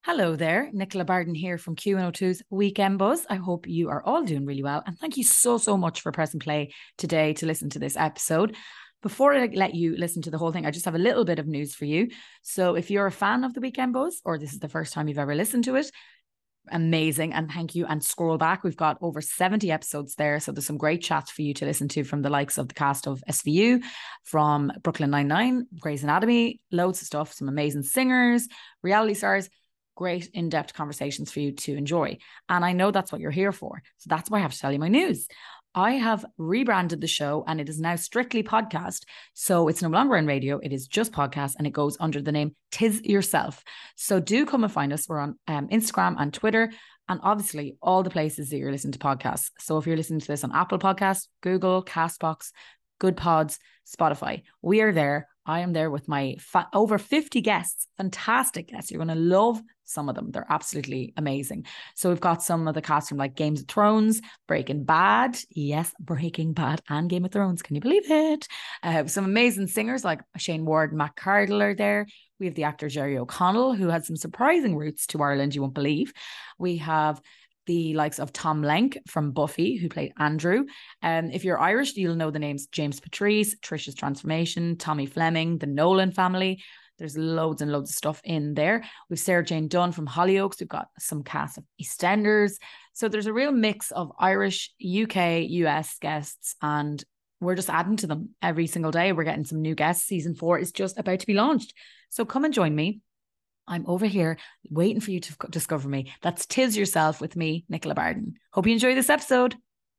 Hello there, Nicola Barden here from Q102's Weekend Buzz. I hope you are all doing really well, and thank you so much for pressing play today to listen to this episode. Before I let you listen to the whole thing, I just have a little bit of news for you. So if you're a fan of the Weekend Buzz, or this is the first time you've ever listened to it, amazing, and thank you. And scroll back, we've got over 70 episodes there, so there's some great chats for you to listen to from the likes of the cast of SVU, from Brooklyn Nine-Nine, Grey's Anatomy, loads of stuff, some amazing singers, reality stars, great in-depth conversations for you to enjoy. And I know that's what you're here for, so that's why I have to tell you my news. I have rebranded the show and it is now strictly podcast. So it's no longer on radio, it is just podcast, and it goes under the name Tis Yourself. So do come and find us. We're on Instagram and Twitter, and obviously all the places that you're listening to podcasts. So if you're listening to this on Apple Podcasts, Google, Castbox, Good Pods, Spotify, we are there. I am there with my over 50 guests, fantastic guests. You're going to love some of them. They're absolutely amazing. So we've got some of the cast from like Games of Thrones, Breaking Bad. Yes, Breaking Bad and Game of Thrones. Can you believe it? Some amazing singers like Shane Ward and Matt Cardle are there. We have the actor Jerry O'Connell, who had some surprising roots to Ireland, you won't believe. We have the likes of Tom Lenk from Buffy, who played Andrew. If you're Irish, you'll know the names James Patrice, Trisha's Transformation, Tommy Fleming, the Nolan family. There's loads and loads of stuff in there. We've Sarah Jane Dunn from Hollyoaks. We've got some cast of EastEnders. So there's a real mix of Irish, UK, US guests, and we're just adding to them every single day. We're getting some new guests. Season 4 is just about to be launched. So come and join me. I'm over here waiting for you to discover me. That's Tis Yourself with me, Nicola Barden. Hope you enjoy this episode.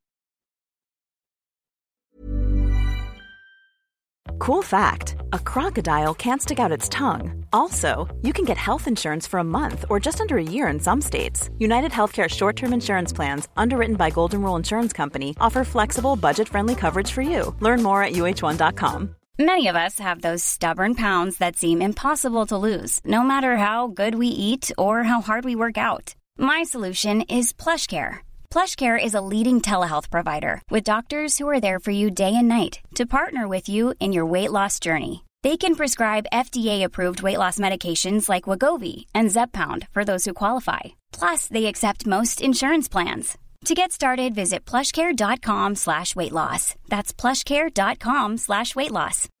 Cool fact, a crocodile can't stick out its tongue. Also, you can get health insurance for a month or just under a year in some states. United Healthcare short-term insurance plans, underwritten by Golden Rule Insurance Company, offer flexible, budget-friendly coverage for you. Learn more at uh1.com. Many of us have those stubborn pounds that seem impossible to lose, no matter how good we eat or how hard we work out. My solution is PlushCare. PlushCare is a leading telehealth provider with doctors who are there for you day and night to partner with you in your weight loss journey. They can prescribe FDA-approved weight loss medications like Wegovy and Zepbound for those who qualify. Plus, they accept most insurance plans. To get started, visit plushcare.com/weightloss. That's plushcare.com/weightloss.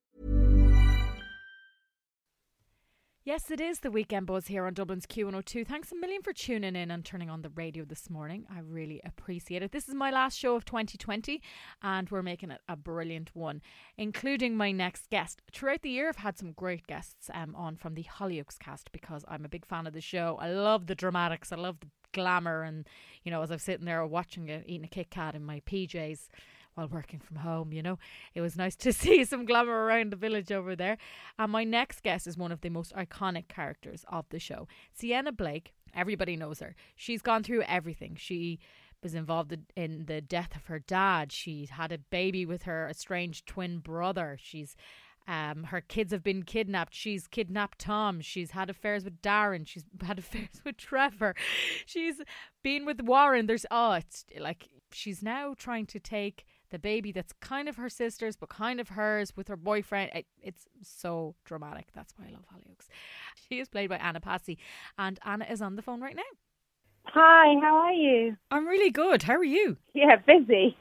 Yes, it is the Weekend Buzz here on Dublin's Q102. Thanks a million for tuning in and turning on the radio this morning. I really appreciate it. This is my last show of 2020 and we're making it a brilliant one, including my next guest. Throughout the year, I've had some great guests on from the Hollyoaks cast because I'm a big fan of the show. I love the dramatics. I love the glamour, and you know, as I'm sitting there watching it, eating a Kit Kat in my PJs while working from home, you know, it was nice to see some glamour around the village over there. And my next guest is one of the most iconic characters of the show, Sienna Blake. Everybody knows her. She's gone through everything. She was involved in the death of her dad. She had a baby with her estranged twin brother. Her kids have been kidnapped. She's kidnapped Tom. She's had affairs with Darren. She's had affairs with Trevor. She's been with Warren. It's like she's now trying to take the baby that's kind of her sister's but kind of hers with her boyfriend. It's so dramatic. That's why I love Hollyoaks. She is played by Anna Passy, and Anna is on the phone right now. Hi, how are you? I'm really good. How are you? Yeah, busy.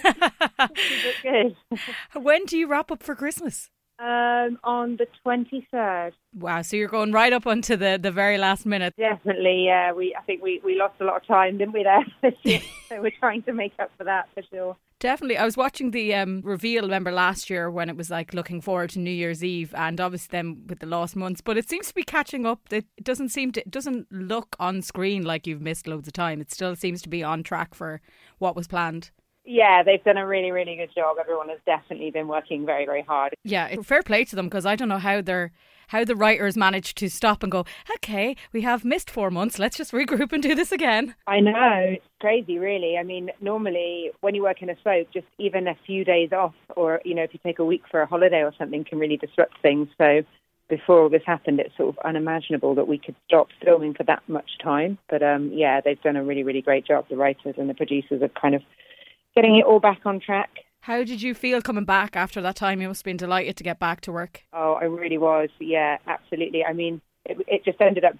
Good. When do you wrap up for Christmas? On the 23rd. Wow, so you're going right up onto the very last minute. Definitely, yeah. I think we lost a lot of time, didn't we, there this year? So we're trying to make up for that for sure. Definitely. I was watching the reveal, remember last year when it was like looking forward to New Year's Eve, and obviously then with the lost months, but it seems to be catching up. It doesn't look on screen like you've missed loads of time. It still seems to be on track for what was planned. Yeah, they've done a really, really good job. Everyone has definitely been working very, very hard. Yeah, fair play to them, because I don't know how the writers managed to stop and go, okay, we have missed 4 months, let's just regroup and do this again. I know, it's crazy, really. I mean, normally when you work in a soap, just even a few days off, or, you know, if you take a week for a holiday or something, can really disrupt things. So before all this happened, it's sort of unimaginable that we could stop filming for that much time. But yeah, they've done a really, really great job. The writers and the producers are kind of getting it all back on track. How did you feel coming back after that time? You must have been delighted to get back to work. Oh, I really was. Yeah, absolutely. I mean, it just ended up being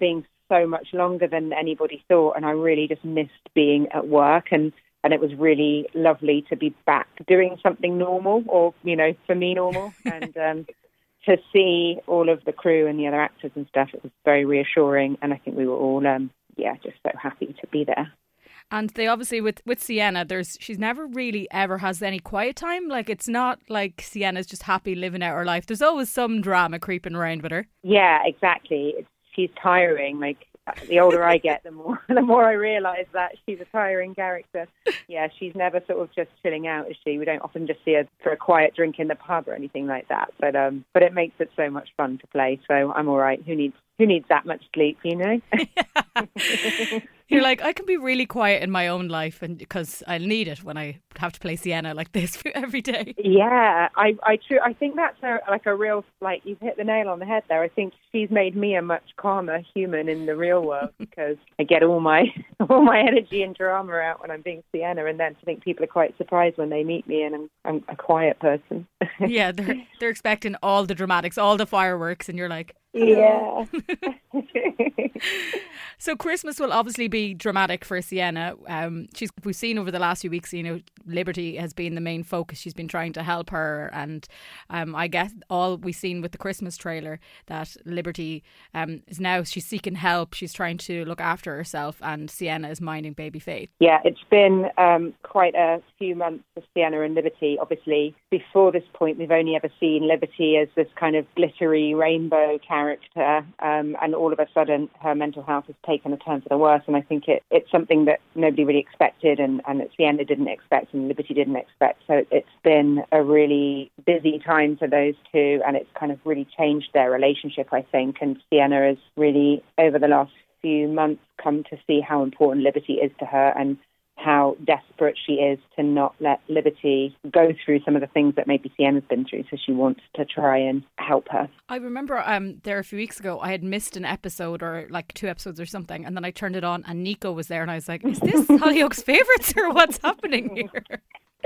so much longer than anybody thought, and I really just missed being at work, and it was really lovely to be back doing something normal, or, you know, for me normal, and to see all of the crew and the other actors and stuff, it was very reassuring, and I think we were all, just so happy to be there. And they obviously, with Sienna, she's never really ever has any quiet time. Like, it's not like Sienna's just happy living out her life. There's always some drama creeping around with her. Yeah, exactly. She's tiring. Like, the older I get, the more I realise that she's a tiring character. Yeah, she's never sort of just chilling out, is she? We don't often just see her for a quiet drink in the pub or anything like that. But it makes it so much fun to play. So I'm all right. Who needs that much sleep, you know? You're like, I can be really quiet in my own life, and because I'll need it when I have to play Sienna like this every day. Yeah, I think that's a real, like, you've hit the nail on the head there. I think she's made me a much calmer human in the real world because I get all my energy and drama out when I'm being Sienna, and then I think people are quite surprised when they meet me and I'm a quiet person. Yeah, they're expecting all the dramatics, all the fireworks, and you're like, hello. Yeah. So Christmas will obviously be dramatic for Sienna. We've seen over the last few weeks, you know, Liberty has been the main focus. She's been trying to help her, and I guess all we've seen with the Christmas trailer that Liberty she's seeking help. She's trying to look after herself, and Sienna is minding baby Faith. Yeah, it's been quite a few months for Sienna and Liberty. Obviously, before this point, we've only ever seen Liberty as this kind of glittery rainbow character, and all of a sudden her mental health has taken a turn for the worse, and I think it's something that nobody really expected, and that Sienna didn't expect and Liberty didn't expect. So it's been a really busy time for those two, and it's kind of really changed their relationship, I think, and Sienna has really, over the last few months, come to see how important Liberty is to her and how desperate she is to not let Liberty go through some of the things that maybe Sienna's been through, so she wants to try and help her. I remember there a few weeks ago I had missed an episode, or like 2 episodes or something, and then I turned it on and Nico was there, and I was like, is this Hollyoaks Favourites or what's happening here?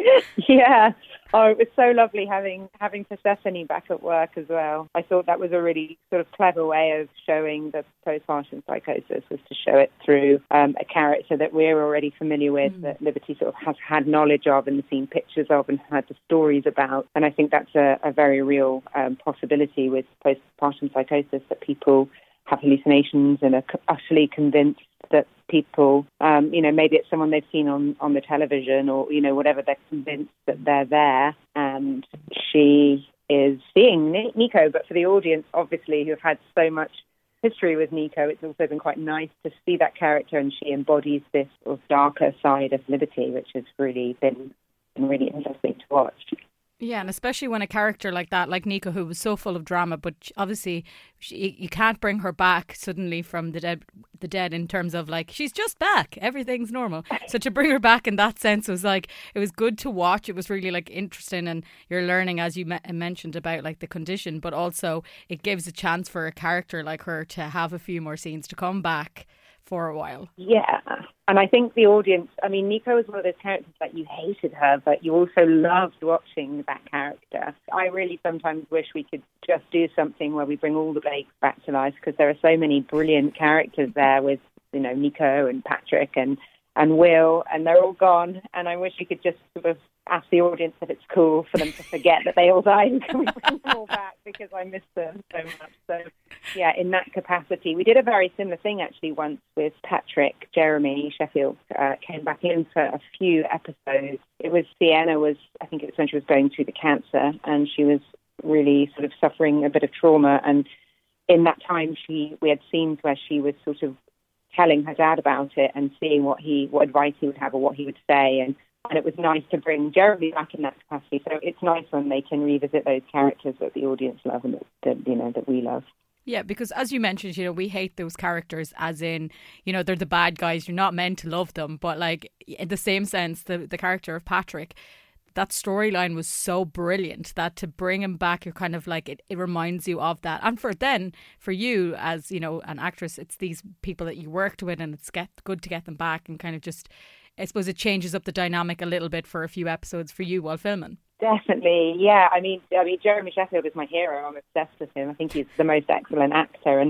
Yeah. Oh, it was so lovely having Persephone back at work as well. I thought that was a really sort of clever way of showing the postpartum psychosis, was to show it through a character that we're already familiar with, that Liberty sort of has had knowledge of and seen pictures of and heard the stories about. And I think that's a very real possibility with postpartum psychosis, that people have hallucinations and are utterly convinced that people, maybe it's someone they've seen on the television, or, you know, whatever, they're convinced that they're there, and she is seeing Nico. But for the audience, obviously, who've had so much history with Nico, it's also been quite nice to see that character, and she embodies this sort of darker side of Liberty, which has really been really interesting to watch. Yeah, and especially when a character like that, like Nico, who was so full of drama, but obviously you can't bring her back suddenly from the dead in terms of, like, she's just back, everything's normal. So to bring her back in that sense was like, it was good to watch. It was really like interesting, and you're learning, as you mentioned, about like the condition, but also it gives a chance for a character like her to have a few more scenes, to come back for a while. Yeah. And I think the audience, I mean, Nico was one of those characters that you hated her, but you also loved watching that character. I really sometimes wish we could just do something where we bring all the Blakes back to life, because there are so many brilliant characters there with, you know, Nico and Patrick and Will, and they're all gone. And I wish we could just sort of ask the audience if it's cool for them to forget that they all died, and can we bring them all back, because I miss them so much. So, yeah, in that capacity. We did a very similar thing, actually, once with Patrick. Jeremy Sheffield came back in for a few episodes. It was Sienna I think it was when she was going through the cancer, and she was really sort of suffering a bit of trauma. And in that time, we had scenes where she was sort of telling her dad about it and seeing what advice he would have or what he would say, and it was nice to bring Jeremy back in that capacity. So it's nice when they can revisit those characters that the audience love and that we love. Yeah, because as you mentioned, you know, we hate those characters, as in, you know, they're the bad guys. You're not meant to love them, but like in the same sense, the character of Patrick, that storyline was so brilliant that to bring him back, you're kind of like, it reminds you of that. And for you as, you know, an actress, it's these people that you worked with, and it's good to get them back, and kind of just, I suppose it changes up the dynamic a little bit for a few episodes for you while filming. Definitely, yeah. I mean, Jeremy Sheffield is my hero. I'm obsessed with him. I think he's the most excellent actor, and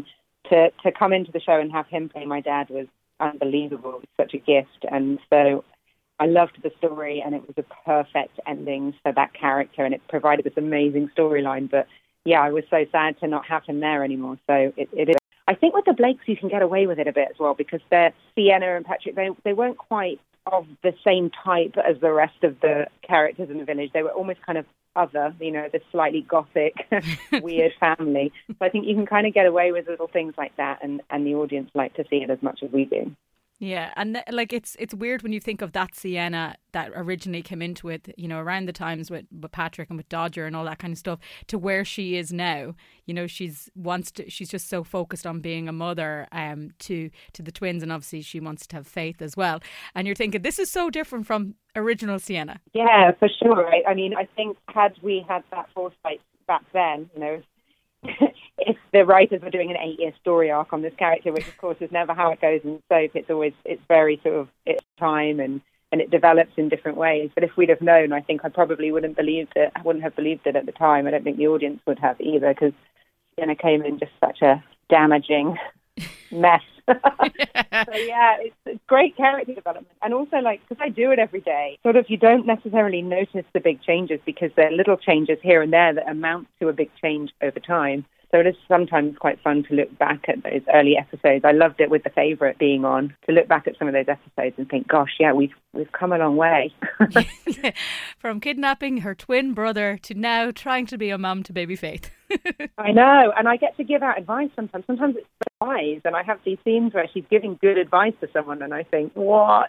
to come into the show and have him play my dad was unbelievable. It was such a gift. And so I loved the story, and it was a perfect ending for that character, and it provided this amazing storyline. But yeah, I was so sad to not have him there anymore. So it is. I think with the Blakes, you can get away with it a bit as well, because they're Sienna and Patrick, they weren't quite of the same type as the rest of the characters in the village. They were almost kind of other, this slightly gothic, weird family. So I think you can kind of get away with little things like that, and the audience like to see it as much as we do. Yeah, and like it's weird when you think of that Sienna that originally came into it, around the times with Patrick and with Dodger and all that kind of stuff, to where she is now. She's just so focused on being a mother to the twins, and obviously she wants to have faith as well. And you're thinking, this is so different from original Sienna. Yeah, for sure. I mean, I think had we had that foresight back then, if the writers were doing an 8-year story arc on this character, which of course is never how it goes in soap, it's very sort of it's time and it develops in different ways. But if we'd have known, I think I probably wouldn't have believed it at the time. I don't think the audience would have either, because Sienna came in just such a damaging mess. So yeah, it's great character development. And also, because I do it every day, sort of you don't necessarily notice the big changes, because there are little changes here and there that amount to a big change over time. So it is sometimes quite fun to look back at those early episodes. I loved it with The Favourite being on, to look back at some of those episodes and think, gosh, yeah, we've come a long way. From kidnapping her twin brother to now trying to be a mum to baby Faith. I know, and I get to give out advice sometimes. Sometimes it's wise, and I have these scenes where she's giving good advice to someone, and I think, what?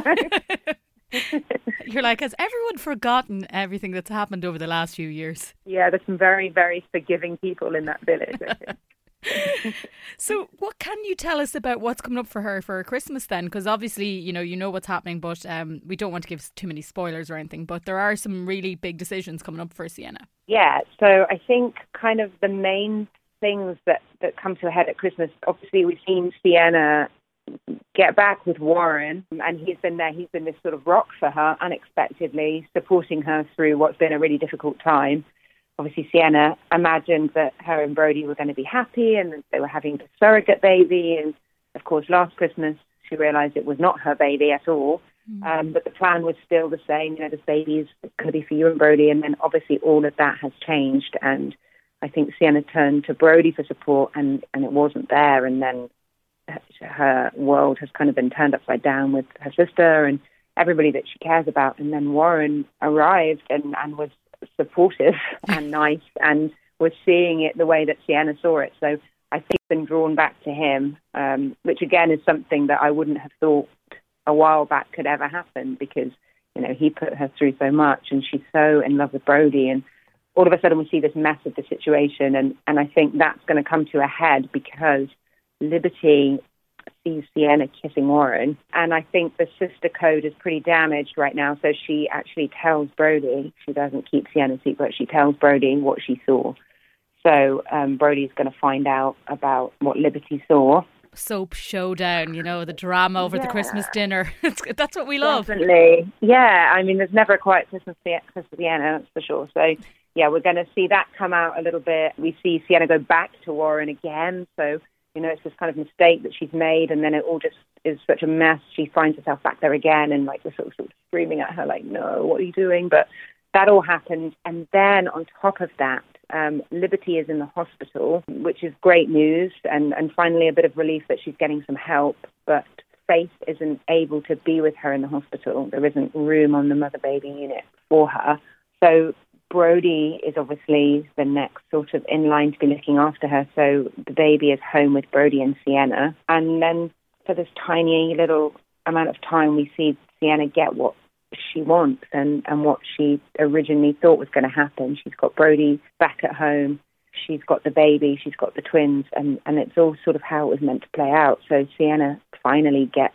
You're like, has everyone forgotten everything that's happened over the last few years? Yeah, there's some very, very forgiving people in that village, I think. So what can you tell us about what's coming up for her for Christmas then? Because obviously, you know what's happening, but we don't want to give too many spoilers or anything, but there are some really big decisions coming up for Sienna. Yeah, so I think kind of the main things that come to a head at Christmas, obviously we've seen Sienna get back with Warren, and he's been this sort of rock for her unexpectedly, supporting her through what's been a really difficult time. Obviously, Sienna imagined that her and Brody were going to be happy and that they were having a surrogate baby. And of course, last Christmas, she realized it was not her baby at all. But the plan was still the same. This baby is going to be for you and Brody. And then obviously all of that has changed. And I think Sienna turned to Brody for support, and it wasn't there. And then her world has kind of been turned upside down with her sister and everybody that she cares about. And then Warren arrived and was supportive and nice and was seeing it the way that Sienna saw it. So I think it's been drawn back to him, which again is something that I wouldn't have thought a while back could ever happen, because he put her through so much and she's so in love with Brody, and all of a sudden we see this mess of the situation, and I think that's going to come to a head because Liberty sees Sienna kissing Warren, and I think the sister code is pretty damaged right now, so she actually tells Brody. She doesn't keep Sienna's secret. She tells Brody what she saw. So Brody's going to find out about what Liberty saw. Soap showdown, the drama over the Christmas dinner. That's what we love. Definitely. Yeah, I mean, there's never quite Christmas Sienna, that's for sure. So, yeah, we're going to see that come out a little bit. We see Sienna go back to Warren again, so it's this kind of mistake that she's made, and then it all just is such a mess. She finds herself back there again, and we're sort of screaming at her like, no, what are you doing? But that all happens. And then on top of that, Liberty is in the hospital, which is great news, and finally a bit of relief that she's getting some help. But Faith isn't able to be with her in the hospital. There isn't room on the mother-baby unit for her. So Brody is obviously the next sort of in line to be looking after her. So the baby is home with Brody and Sienna. And then for this tiny little amount of time, we see Sienna get what she wants and what she originally thought was going to happen. She's got Brody back at home. She's got the baby. She's got the twins. And it's all sort of how it was meant to play out. So Sienna finally gets,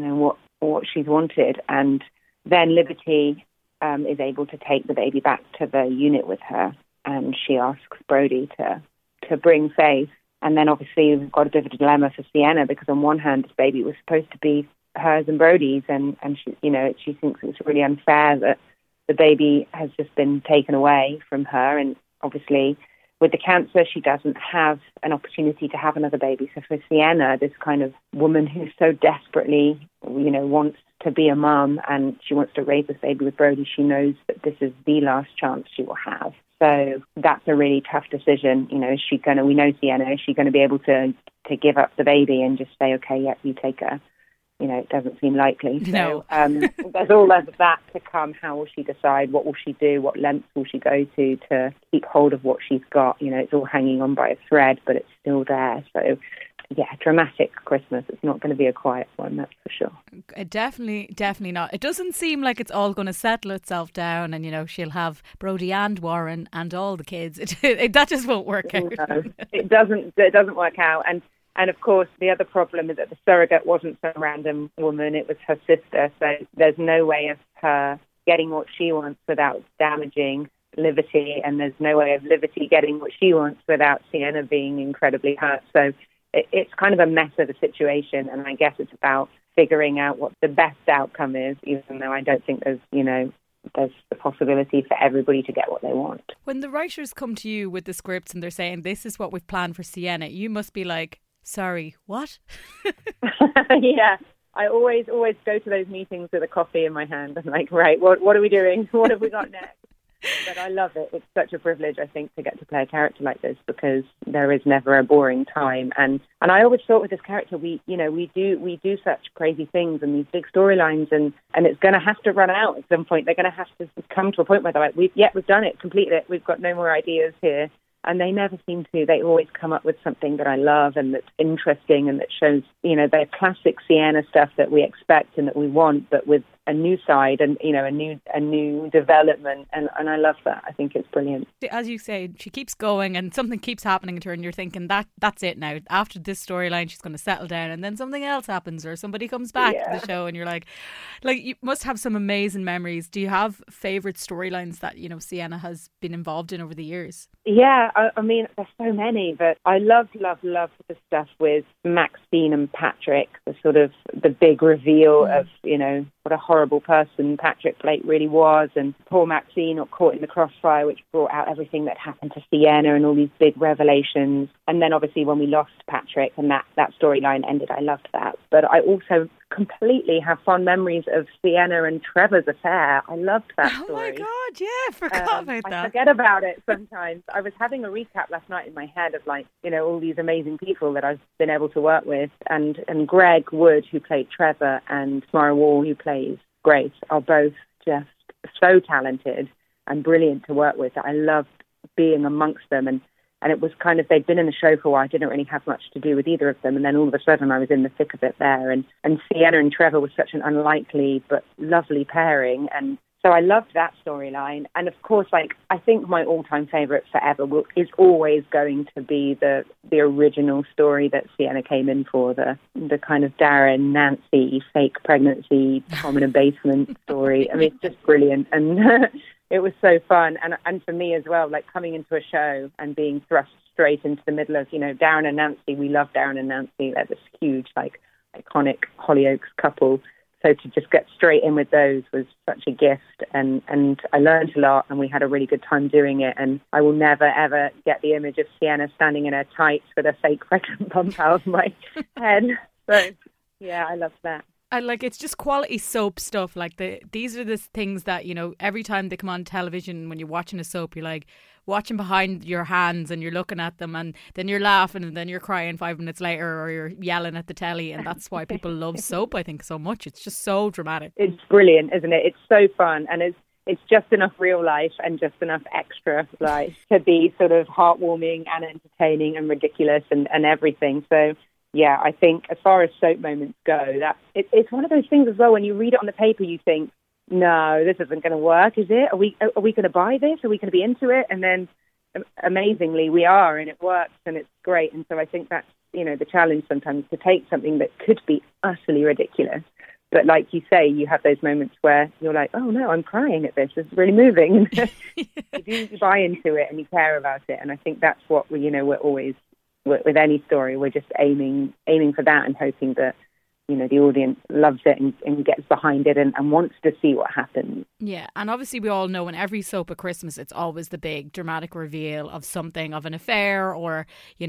what she's wanted. And then Liberty is able to take the baby back to the unit with her, and she asks Brody to bring Faith. And then obviously we've got a bit of a dilemma for Sienna, because on one hand this baby was supposed to be hers and Brody's, and she she thinks it's really unfair that the baby has just been taken away from her. And obviously with the cancer, she doesn't have an opportunity to have another baby. So for Sienna, this kind of woman who so desperately, wants to be a mum and she wants to raise this baby with Brody, she knows that this is the last chance she will have. So that's a really tough decision. We know Sienna, is she going to be able to give up the baby and just say, okay, yeah, you take her? It doesn't seem likely. No. So there's all of that to come. How will she decide? What will she do? What lengths will she go to keep hold of what she's got? It's all hanging on by a thread, but it's still there. So, yeah, dramatic Christmas. It's not going to be a quiet one, that's for sure. Definitely not. It doesn't seem like it's all going to settle itself down and, she'll have Brody and Warren and all the kids. That just won't work out. No, it doesn't work out. And of course, the other problem is that the surrogate wasn't some random woman, it was her sister. So there's no way of her getting what she wants without damaging Liberty, and there's no way of Liberty getting what she wants without Sienna being incredibly hurt. So it's kind of a mess of a situation, and I guess it's about figuring out what the best outcome is, even though I don't think there's the possibility for everybody to get what they want. When the writers come to you with the scripts and they're saying, this is what we've planned for Sienna, you must be like, sorry, what? Yeah, I always go to those meetings with a coffee in my hand. I'm like, right, what are we doing? What have we got next? But I love it. It's such a privilege, I think, to get to play a character like this, because there is never a boring time. And I always thought with this character, we do such crazy things and these big storylines, and it's going to have to run out at some point. They're going to have to come to a point where they're like, we've done it, completed it. We've got no more ideas here. And they never seem to. They always come up with something that I love and that's interesting and that shows, their classic Sienna stuff that we expect and that we want, but with a new side and, a new development. And I love that. I think it's brilliant. As you say, she keeps going and something keeps happening to her and you're thinking that's it now. After this storyline, she's going to settle down, and then something else happens or somebody comes back to the show and you're like you must have some amazing memories. Do you have favourite storylines that, Sienna has been involved in over the years? Yeah, I mean, there's so many, but I love the stuff with Maxine and Patrick, the sort of the big reveal of, what a horrible person Patrick Blake really was, and poor Maxine got caught in the crossfire, which brought out everything that happened to Sienna and all these big revelations. And then obviously when we lost Patrick and that storyline ended, I loved that. But I also completely have fond memories of Sienna and Trevor's affair. I loved that story. Oh my God, yeah, forgot about that. I forget about it sometimes. I was having a recap last night in my head of all these amazing people that I've been able to work with, and Greg Wood, who played Trevor, and Tamara Wall, who plays Grace, are both just so talented and brilliant to work with that I loved being amongst them. And it was kind of, they'd been in the show for a while. I didn't really have much to do with either of them. And then all of a sudden I was in the thick of it there. And Sienna and Trevor was such an unlikely but lovely pairing. And so I loved that storyline. And of course, I think my all-time favourite forever is always going to be the original story that Sienna came in for, the kind of Darren, Nancy, fake pregnancy, Tom in a basement story. I mean, it's just brilliant. And it was so fun. And for me as well, coming into a show and being thrust straight into the middle of, Darren and Nancy. We love Darren and Nancy. They're this huge, iconic Hollyoaks couple. So to just get straight in with those was such a gift, and I learned a lot, and we had a really good time doing it. And I will never, ever get the image of Sienna standing in her tights with a fake pregnant bump out of my head. So, yeah, I love that. It's just quality soap stuff. These are the things that, every time they come on television, when you're watching a soap, you're watching behind your hands and you're looking at them, and then you're laughing and then you're crying 5 minutes later, or you're yelling at the telly. And that's why people love soap, I think, so much. It's just so dramatic. It's brilliant, isn't it? It's so fun, and it's just enough real life and just enough extra life to be sort of heartwarming and entertaining and ridiculous and everything. So yeah, I think as far as soap moments go, it's one of those things as well. When you read it on the paper, you think, no, this isn't going to work, is it? Are we going to buy this? Are we going to be into it? And then amazingly we are, and it works, and it's great. And so I think that's, the challenge sometimes, to take something that could be utterly ridiculous, but like you say, you have those moments where you're like, oh no, I'm crying at this. This is really moving. You do buy into it and you care about it. And I think that's what we're always, with any story, we're just aiming for that and hoping that the audience loves it and gets behind it and wants to see what happens. Yeah, and obviously we all know in every soap at Christmas it's always the big dramatic reveal of something, of an affair, or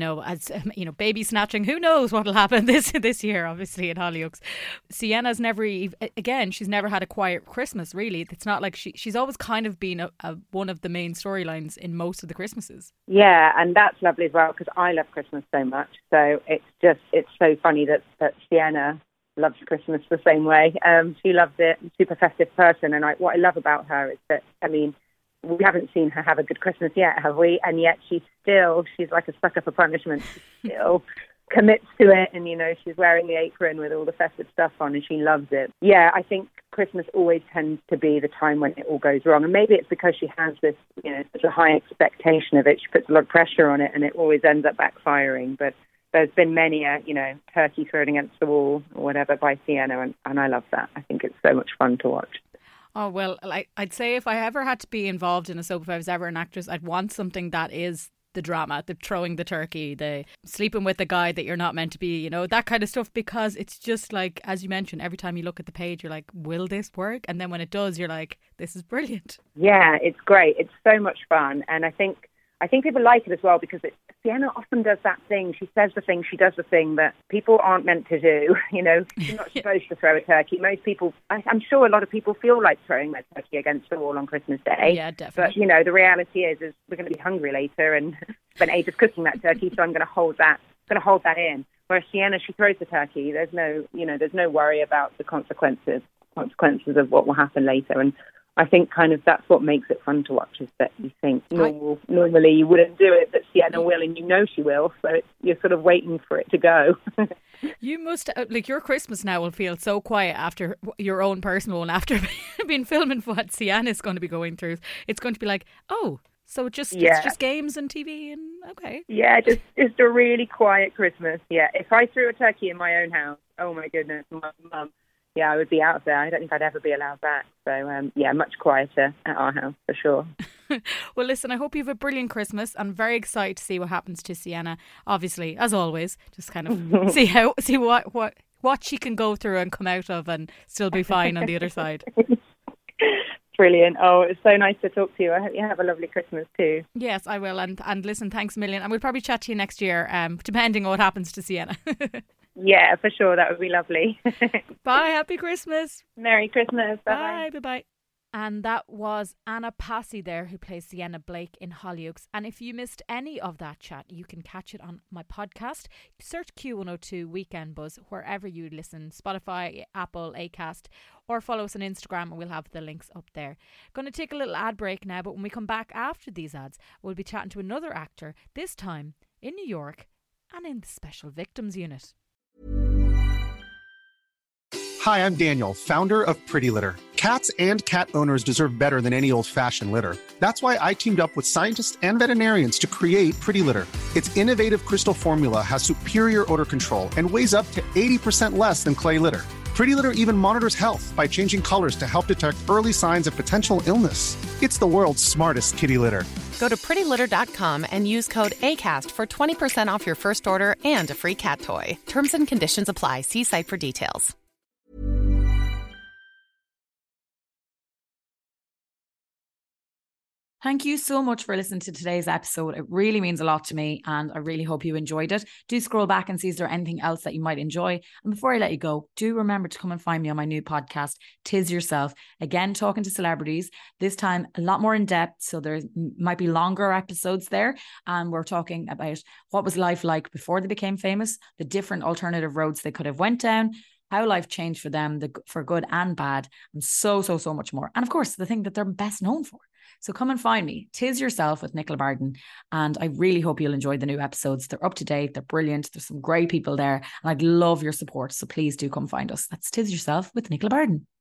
baby snatching. Who knows what'll happen this year, obviously, in Hollyoaks. Sienna's she's never had a quiet Christmas, really. It's not like she's always kind of been one of the main storylines in most of the Christmases. Yeah, and that's lovely as well, because I love Christmas so much. So it's so funny that Sienna loves Christmas the same way. She loves it. Super festive person. And what I love about her is that, we haven't seen her have a good Christmas yet, have we? And yet she's like a sucker for punishment. She still commits to it. And, she's wearing the apron with all the festive stuff on and she loves it. Yeah, I think Christmas always tends to be the time when it all goes wrong. And maybe it's because she has this, such a high expectation of it. She puts a lot of pressure on it and it always ends up backfiring. But there's been many turkey thrown against the wall or whatever by Sienna, and I love that. I think it's so much fun to watch. Oh, well, I'd say if I ever had to be involved in a soap, if I was ever an actress, I'd want something that is the drama, the throwing the turkey, the sleeping with the guy that you're not meant to be, that kind of stuff, because it's just like, as you mentioned, every time you look at the page, you're like, will this work? And then when it does, you're like, this is brilliant. Yeah, it's great. It's so much fun. And I think people like it as well because Sienna often does that thing. She says the thing, she does the thing that people aren't meant to do. She's not supposed to throw a turkey. Most people, I'm sure a lot of people feel like throwing their turkey against the wall on Christmas Day. Yeah, definitely. But, the reality is we're going to be hungry later and spend ages cooking that turkey, so I'm going to hold that in. Whereas Sienna, she throws the turkey. There's no worry about the consequences of what will happen later. And I think kind of that's what makes it fun to watch, is that you think normally you wouldn't do it, but Sienna will, and she will. So you're sort of waiting for it to go. You must, your Christmas now will feel so quiet after your own personal one, after being filming what Sienna's going to be going through. It's going to be like, oh, so it's just games and TV and okay. Yeah, just a really quiet Christmas. Yeah, if I threw a turkey in my own house, oh my goodness, my mum. Yeah, I would be out there. I don't think I'd ever be allowed back. So, much quieter at our house, for sure. Well, listen, I hope you have a brilliant Christmas. I'm very excited to see what happens to Sienna. Obviously, as always, just kind of see what she can go through and come out of and still be fine on the other side. Brilliant. Oh, it's so nice to talk to you. I hope you have a lovely Christmas too. Yes, I will. And listen, thanks a million. And we'll probably chat to you next year, depending on what happens to Sienna. Yeah, for sure. That would be lovely. Bye. Happy Christmas. Merry Christmas. Bye. Bye-bye. And that was Anna Passy there, who plays Sienna Blake in Hollyoaks. And if you missed any of that chat, you can catch it on my podcast. Search Q102 Weekend Buzz wherever you listen, Spotify, Apple, Acast, or follow us on Instagram and we'll have the links up there. Going to take a little ad break now, but when we come back after these ads, we'll be chatting to another actor, this time in New York and in the Special Victims Unit. Hi, I'm Daniel, founder of Pretty Litter. Cats and cat owners deserve better than any old-fashioned litter. That's why I teamed up with scientists and veterinarians to create Pretty Litter. Its innovative crystal formula has superior odor control and weighs up to 80% less than clay litter. Pretty Litter even monitors health by changing colors to help detect early signs of potential illness. It's the world's smartest kitty litter. Go to prettylitter.com and use code ACAST for 20% off your first order and a free cat toy. Terms and conditions apply. See site for details. Thank you so much for listening to today's episode. It really means a lot to me and I really hope you enjoyed it. Do scroll back and see is there anything else that you might enjoy. And before I let you go, do remember to come and find me on my new podcast, Tis Yourself. Again, talking to celebrities, this time a lot more in depth. So there might be longer episodes there. And we're talking about what was life like before they became famous, the different alternative roads they could have went down, how life changed for them, for good and bad, and so much more. And of course, the thing that they're best known for. So come and find me, Tis Yourself with Nicola Barden. And I really hope you'll enjoy the new episodes. They're up to date. They're brilliant. There's some great people there. And I'd love your support. So please do come find us. That's Tis Yourself with Nicola Barden.